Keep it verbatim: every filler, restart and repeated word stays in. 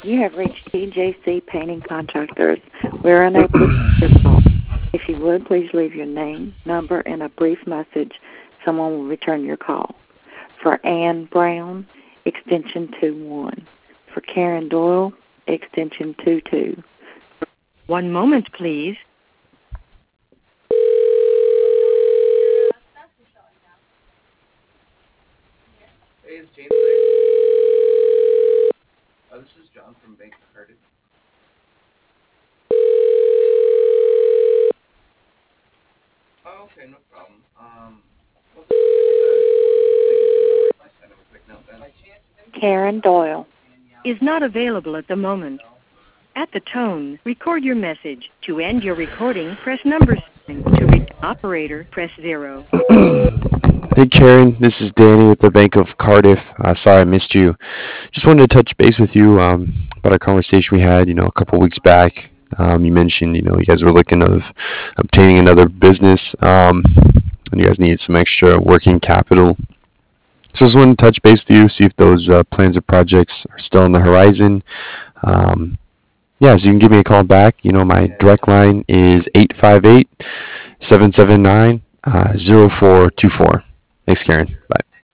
You have reached T J C Painting Contractors. We're unable to take your call. If you would, please leave your name, number, and a brief message. Someone will return your call. For Ann Brown, extension two one. For Karen Doyle, extension two two. One moment, please. Hey, is James there? Oh, this is John from Bank of Cardiff. Oh, okay, no problem. Um, well, just I send him a quick note then. Karen Doyle Is not available at the moment. At the tone, record your message. To end your recording, press number sign. To reach an operator, press zero. Hey Karen, this is Danny with the Bank of Cardiff. Uh, sorry I missed you. Just wanted to touch base with you um, about a conversation we had, you know, a couple weeks back. Um, you mentioned, you know, you guys were looking of obtaining another business, um, and you guys needed some extra working capital. So I just wanted to touch base with you, see if those uh, plans or projects are still on the horizon. Um, yeah, so you can give me a call back. You know, my direct line is eight five eight, seven seven nine, zero four two four. Thanks, Karen. Bye.